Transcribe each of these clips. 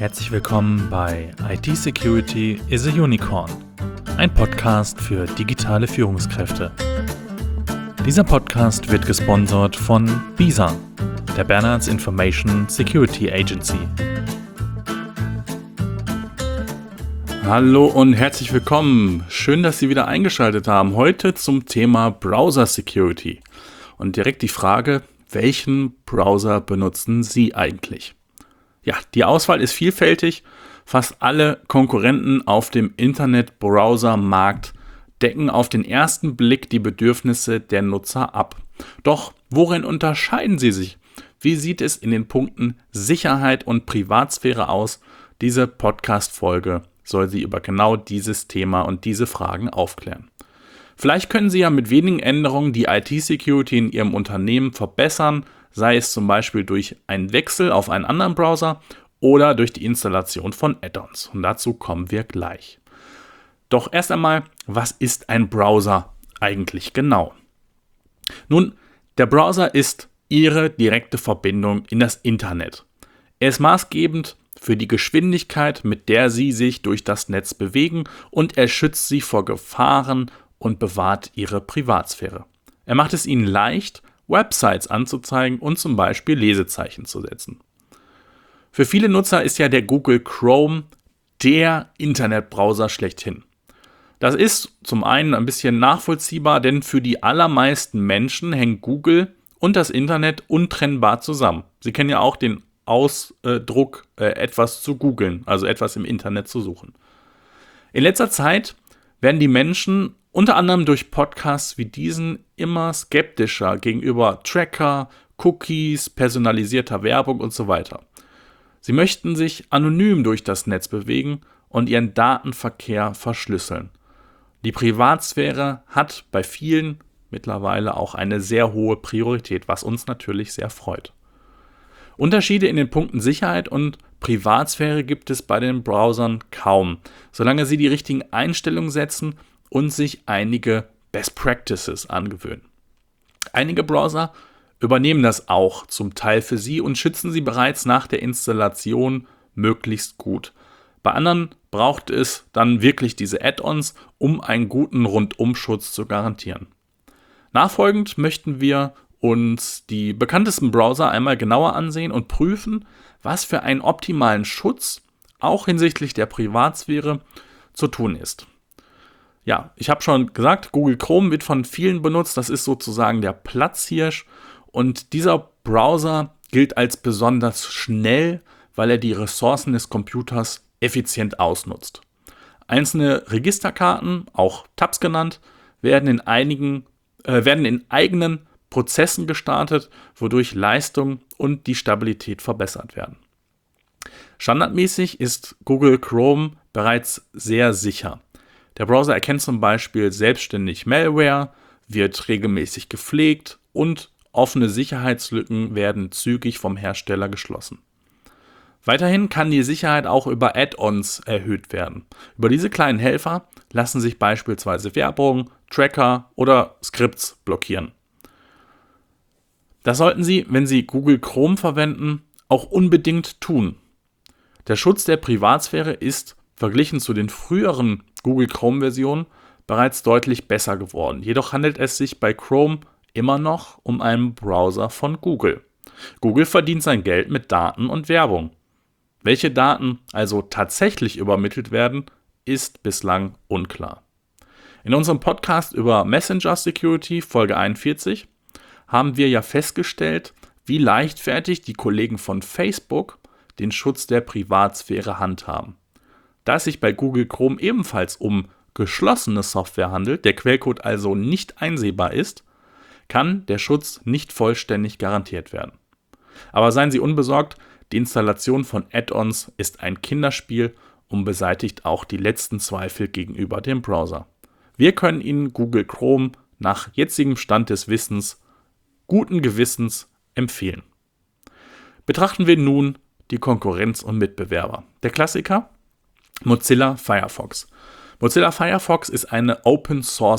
Herzlich willkommen bei IT Security is a Unicorn, ein Podcast für digitale Führungskräfte. Dieser Podcast wird gesponsert von BISA, der Bernards Information Security Agency. Hallo und herzlich willkommen. Schön, dass Sie wieder eingeschaltet haben. Heute zum Thema Browser Security. Und direkt die Frage, welchen Browser benutzen Sie eigentlich? Ja, die Auswahl ist vielfältig. Fast alle Konkurrenten auf dem Internet-Browser-Markt decken auf den ersten Blick die Bedürfnisse der Nutzer ab. Doch worin unterscheiden sie sich? Wie sieht es in den Punkten Sicherheit und Privatsphäre aus? Diese Podcast-Folge soll Sie über genau dieses Thema und diese Fragen aufklären. Vielleicht können Sie ja mit wenigen Änderungen die IT-Security in Ihrem Unternehmen verbessern, sei es zum Beispiel durch einen Wechsel auf einen anderen Browser oder durch die Installation von Add-ons. Und dazu kommen wir gleich. Doch erst einmal, was ist ein Browser eigentlich genau? Nun, der Browser ist Ihre direkte Verbindung in das Internet. Er ist maßgebend für die Geschwindigkeit, mit der Sie sich durch das Netz bewegen, und er schützt Sie vor Gefahren und bewahrt Ihre Privatsphäre. Er macht es Ihnen leicht, Websites anzuzeigen und zum Beispiel Lesezeichen zu setzen. Für viele Nutzer ist ja der Google Chrome der Internetbrowser schlechthin. Das ist zum einen ein bisschen nachvollziehbar, denn für die allermeisten Menschen hängen Google und das Internet untrennbar zusammen. Sie kennen ja auch den Ausdruck, etwas zu googeln, also etwas im Internet zu suchen. In letzter Zeit werden die Menschen unter anderem durch Podcasts wie diesen immer skeptischer gegenüber Tracker, Cookies, personalisierter Werbung und so weiter. Sie möchten sich anonym durch das Netz bewegen und ihren Datenverkehr verschlüsseln. Die Privatsphäre hat bei vielen mittlerweile auch eine sehr hohe Priorität, was uns natürlich sehr freut. Unterschiede in den Punkten Sicherheit und Privatsphäre gibt es bei den Browsern kaum, solange Sie die richtigen Einstellungen setzen und sich einige Best Practices angewöhnen. Einige Browser übernehmen das auch zum Teil für Sie und schützen Sie bereits nach der Installation möglichst gut. Bei anderen braucht es dann wirklich diese Add-ons, um einen guten Rundumschutz zu garantieren. Nachfolgend möchten wir uns die bekanntesten Browser einmal genauer ansehen und prüfen, was für einen optimalen Schutz auch hinsichtlich der Privatsphäre zu tun ist. Ja, ich habe schon gesagt, Google Chrome wird von vielen benutzt, das ist sozusagen der Platzhirsch, und dieser Browser gilt als besonders schnell, weil er die Ressourcen des Computers effizient ausnutzt. Einzelne Registerkarten, auch Tabs genannt, werden in eigenen Prozessen gestartet, wodurch Leistung und die Stabilität verbessert werden. Standardmäßig ist Google Chrome bereits sehr sicher. Der Browser erkennt zum Beispiel selbstständig Malware, wird regelmäßig gepflegt und offene Sicherheitslücken werden zügig vom Hersteller geschlossen. Weiterhin kann die Sicherheit auch über Add-ons erhöht werden. Über diese kleinen Helfer lassen sich beispielsweise Werbung, Tracker oder Skripts blockieren. Das sollten Sie, wenn Sie Google Chrome verwenden, auch unbedingt tun. Der Schutz der Privatsphäre ist verglichen zu den früheren Google Chrome-Versionen bereits deutlich besser geworden. Jedoch handelt es sich bei Chrome immer noch um einen Browser von Google. Google verdient sein Geld mit Daten und Werbung. Welche Daten also tatsächlich übermittelt werden, ist bislang unklar. In unserem Podcast über Messenger Security, Folge 41, haben wir ja festgestellt, wie leichtfertig die Kollegen von Facebook den Schutz der Privatsphäre handhaben. Da es sich bei Google Chrome ebenfalls um geschlossene Software handelt, der Quellcode also nicht einsehbar ist, kann der Schutz nicht vollständig garantiert werden. Aber seien Sie unbesorgt, die Installation von Add-ons ist ein Kinderspiel und beseitigt auch die letzten Zweifel gegenüber dem Browser. Wir können Ihnen Google Chrome nach jetzigem Stand des Wissens guten Gewissens empfehlen. Betrachten wir nun die Konkurrenz und Mitbewerber. Der Klassiker: Mozilla Firefox. Mozilla Firefox ist eine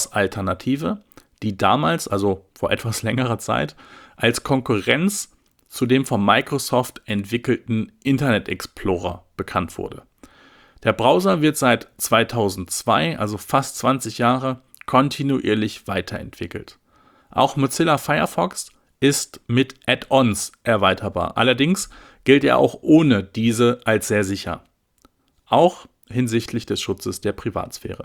Open-Source-Alternative, die damals, also vor etwas längerer Zeit, als Konkurrenz zu dem von Microsoft entwickelten Internet Explorer bekannt wurde. Der Browser wird seit 2002, also fast 20 Jahre, kontinuierlich weiterentwickelt. Auch Mozilla Firefox ist mit Add-ons erweiterbar. Allerdings gilt er auch ohne diese als sehr sicher. Auch hinsichtlich des Schutzes der Privatsphäre.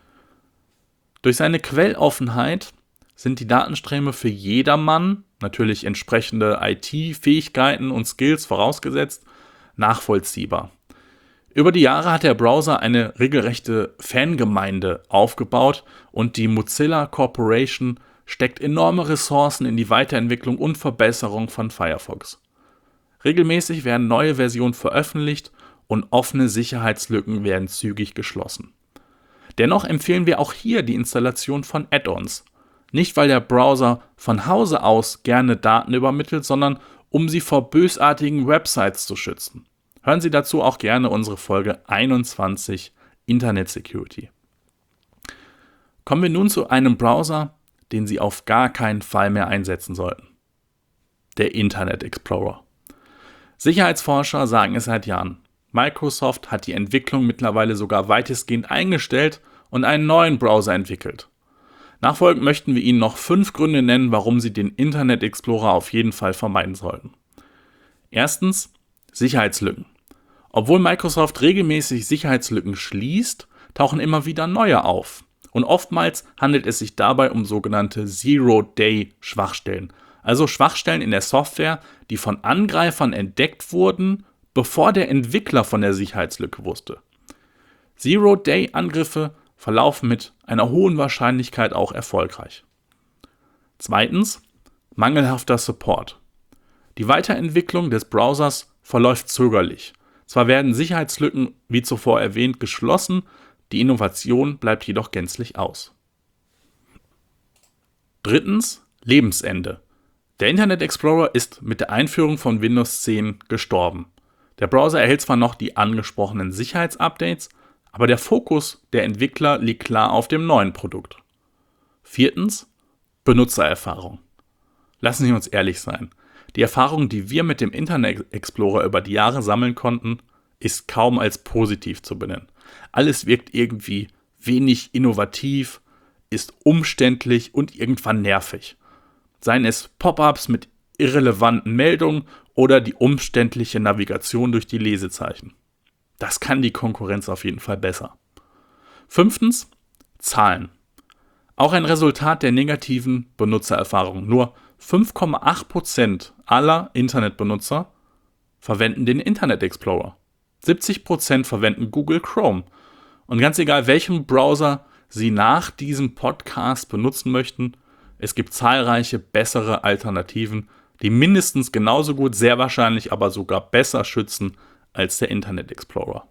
Durch seine Quelloffenheit sind die Datenströme für jedermann, natürlich entsprechende IT-Fähigkeiten und Skills vorausgesetzt, nachvollziehbar. Über die Jahre hat der Browser eine regelrechte Fangemeinde aufgebaut und die Mozilla Corporation steckt enorme Ressourcen in die Weiterentwicklung und Verbesserung von Firefox. Regelmäßig werden neue Versionen veröffentlicht und offene Sicherheitslücken werden zügig geschlossen. Dennoch empfehlen wir auch hier die Installation von Add-ons. Nicht, weil der Browser von Hause aus gerne Daten übermittelt, sondern um sie vor bösartigen Websites zu schützen. Hören Sie dazu auch gerne unsere Folge 21 Internet Security. Kommen wir nun zu einem Browser, den Sie auf gar keinen Fall mehr einsetzen sollten. Der Internet Explorer. Sicherheitsforscher sagen es seit Jahren. Microsoft hat die Entwicklung mittlerweile sogar weitestgehend eingestellt und einen neuen Browser entwickelt. Nachfolgend möchten wir Ihnen noch 5 Gründe nennen, warum Sie den Internet Explorer auf jeden Fall vermeiden sollten. Erstens, Sicherheitslücken. Obwohl Microsoft regelmäßig Sicherheitslücken schließt, tauchen immer wieder neue auf. Und oftmals handelt es sich dabei um sogenannte Zero-Day-Schwachstellen. Also Schwachstellen in der Software, die von Angreifern entdeckt wurden, bevor der Entwickler von der Sicherheitslücke wusste. Zero-Day-Angriffe verlaufen mit einer hohen Wahrscheinlichkeit auch erfolgreich. Zweitens, mangelhafter Support. Die Weiterentwicklung des Browsers verläuft zögerlich. Zwar werden Sicherheitslücken, wie zuvor erwähnt, geschlossen, die Innovation bleibt jedoch gänzlich aus. Drittens, Lebensende. Der Internet Explorer ist mit der Einführung von Windows 10 gestorben. Der Browser erhält zwar noch die angesprochenen Sicherheitsupdates, aber der Fokus der Entwickler liegt klar auf dem neuen Produkt. Viertens, Benutzererfahrung. Lassen Sie uns ehrlich sein. Die Erfahrung, die wir mit dem Internet Explorer über die Jahre sammeln konnten, ist kaum als positiv zu benennen. Alles wirkt irgendwie wenig innovativ, ist umständlich und irgendwann nervig. Seien es Pop-ups mit irrelevanten Meldungen oder die umständliche Navigation durch die Lesezeichen. Das kann die Konkurrenz auf jeden Fall besser. Fünftens, Zahlen. Auch ein Resultat der negativen Benutzererfahrung. Nur 5,8% aller Internetbenutzer verwenden den Internet Explorer. 70% verwenden Google Chrome. Und ganz egal, welchen Browser Sie nach diesem Podcast benutzen möchten, es gibt zahlreiche bessere Alternativen, die mindestens genauso gut, sehr wahrscheinlich aber sogar besser schützen als der Internet Explorer.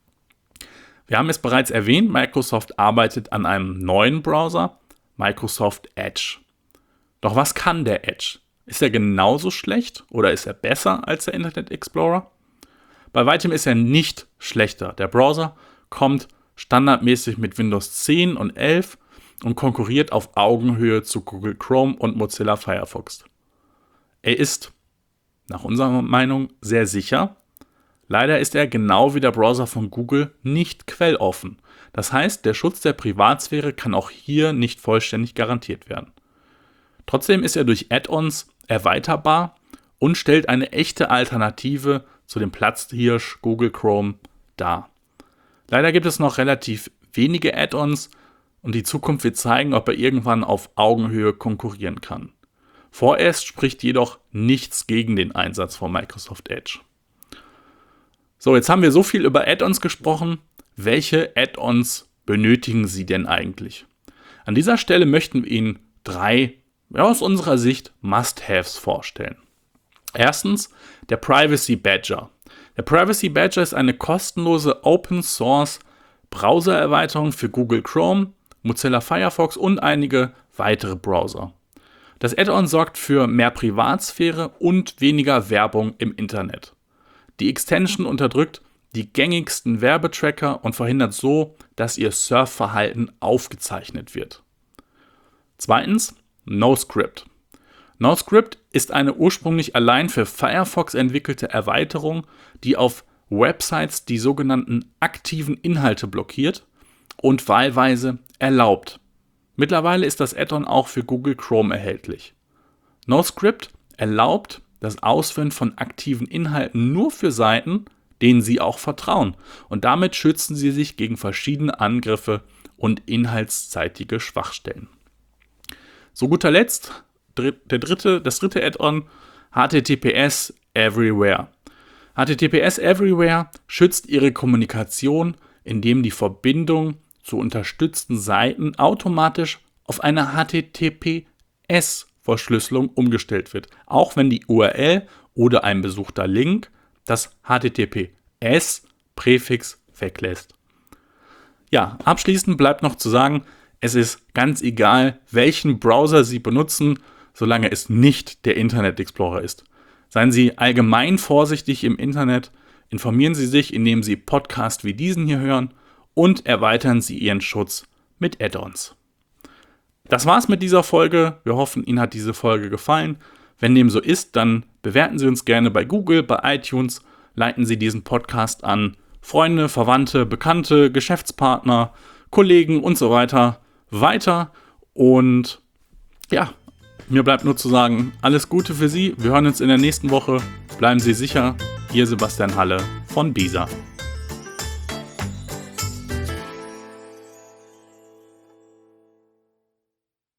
Wir haben es bereits erwähnt, Microsoft arbeitet an einem neuen Browser, Microsoft Edge. Doch was kann der Edge? Ist er genauso schlecht oder ist er besser als der Internet Explorer? Bei weitem ist er nicht schlechter. Der Browser kommt standardmäßig mit Windows 10 und 11 und konkurriert auf Augenhöhe zu Google Chrome und Mozilla Firefox. Er ist, nach unserer Meinung, sehr sicher. Leider ist er genau wie der Browser von Google nicht quelloffen. Das heißt, der Schutz der Privatsphäre kann auch hier nicht vollständig garantiert werden. Trotzdem ist er durch Add-ons erweiterbar und stellt eine echte Alternative zu dem Platzhirsch Google Chrome dar. Leider gibt es noch relativ wenige Add-ons und die Zukunft wird zeigen, ob er irgendwann auf Augenhöhe konkurrieren kann. Vorerst spricht jedoch nichts gegen den Einsatz von Microsoft Edge. So, jetzt haben wir so viel über Add-ons gesprochen. Welche Add-ons benötigen Sie denn eigentlich? An dieser Stelle möchten wir Ihnen 3, aus unserer Sicht, Must-Haves vorstellen. Erstens, der Privacy Badger. Der Privacy Badger ist eine kostenlose Open-Source-Browser-Erweiterung für Google Chrome, Mozilla Firefox und einige weitere Browser. Das Add-on sorgt für mehr Privatsphäre und weniger Werbung im Internet. Die Extension unterdrückt die gängigsten Werbetracker und verhindert so, dass Ihr Surfverhalten aufgezeichnet wird. Zweitens, NoScript. NoScript ist eine ursprünglich allein für Firefox entwickelte Erweiterung, die auf Websites die sogenannten aktiven Inhalte blockiert und wahlweise erlaubt. Mittlerweile ist das Add-on auch für Google Chrome erhältlich. NoScript erlaubt das Ausführen von aktiven Inhalten nur für Seiten, denen Sie auch vertrauen, und damit schützen Sie sich gegen verschiedene Angriffe und inhaltsseitige Schwachstellen. Zu guter Letzt das dritte Add-on, HTTPS Everywhere. HTTPS Everywhere schützt Ihre Kommunikation, indem die Verbindung zu unterstützten Seiten automatisch auf eine HTTPS-Verschlüsselung umgestellt wird, auch wenn die URL oder ein besuchter Link das HTTPS-Präfix weglässt. Ja, abschließend bleibt noch zu sagen, es ist ganz egal, welchen Browser Sie benutzen, solange es nicht der Internet Explorer ist. Seien Sie allgemein vorsichtig im Internet, informieren Sie sich, indem Sie Podcasts wie diesen hier hören und erweitern Sie Ihren Schutz mit Add-ons. Das war's mit dieser Folge. Wir hoffen, Ihnen hat diese Folge gefallen. Wenn dem so ist, dann bewerten Sie uns gerne bei Google, bei iTunes, leiten Sie diesen Podcast an Freunde, Verwandte, Bekannte, Geschäftspartner, Kollegen und so weiter und ja, mir bleibt nur zu sagen, alles Gute für Sie. Wir hören uns in der nächsten Woche. Bleiben Sie sicher. Ihr Sebastian Halle von BISA.